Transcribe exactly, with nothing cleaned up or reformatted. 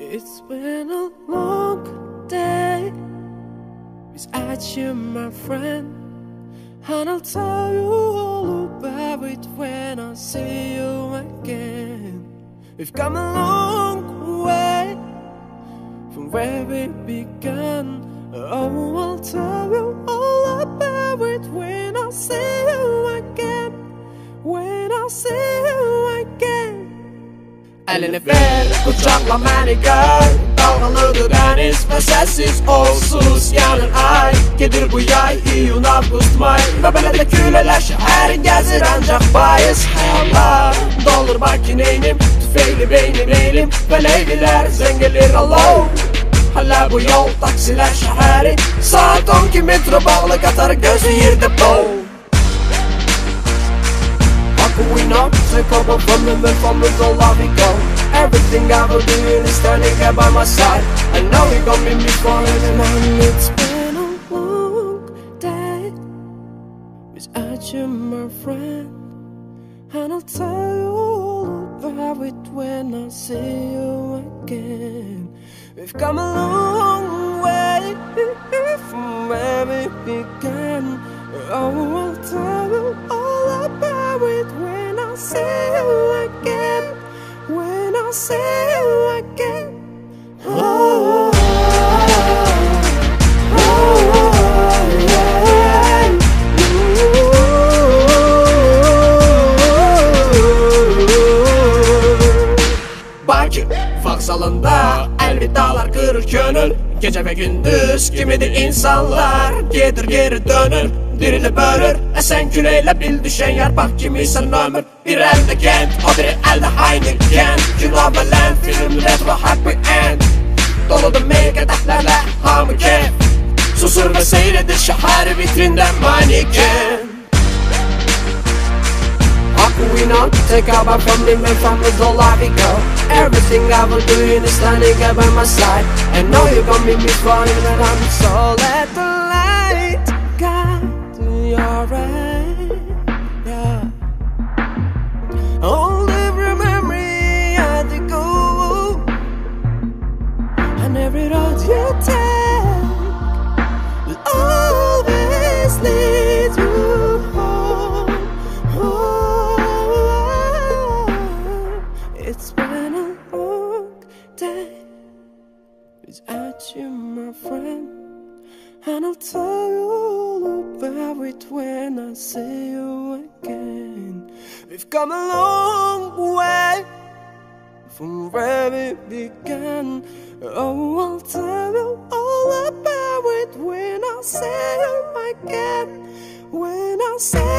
It's been a long day without you, my friend, and I'll tell you all about it when I see you again. We've come a long way from where we began. Oh, I'll tell you all about it when I see you again. When I see you again. Elini ver, kucakla beni gör. Dalgalıdır deniz ve sessiz olsuz yanır ay. Gelir bu yay, iyun avgust may. Ve böyle de küleler şehrin gezir ancak bayız. Hey Allah, doldur makineynim, tüfeğli beynim eğilim. Ve leyliler zengelir Allah. Hala bu yol taksiler şehri. Saat on iki metro bağlı Katar gözü yerde bow. We know, take over from them and from the all we go. Everything I will do is standing here by my side. I know you're gonna be me for it. And it's been a long day without you, my friend, and I'll tell you all about it when I see you again. We've come a long way from where we began. Oh, I'll tell you all about it when I see you again. When I see you again. Oh, oh, oh, yeah. Bakır vaksalında elvidalar kırır gönül. Gece ve gündüz kimidir insanlar gelir geri dönür. Dirilip ölür, esen küreyle bil düşen yer. Bak kimiysen ömür. Bir elde kent, o biri elde Heineken. You know the land, film retro happy end. Doludur make hedeflerle hamı kef. Susur ve seyredir şehri vitrinden maneken. How can we not take over from them and from the door we go? Everything I will do is standing here by my side. And know you're gonna be me for it, and I'm so let the light guide your way, yeah. Only every memory I had to go, and every road you take will always lead you home. Oh, it's been a long day without you, my friend, and I'll tell you all about it when I see you again. We've come a long way from where we began. Oh, I'll tell you all about it when I see you again. When I see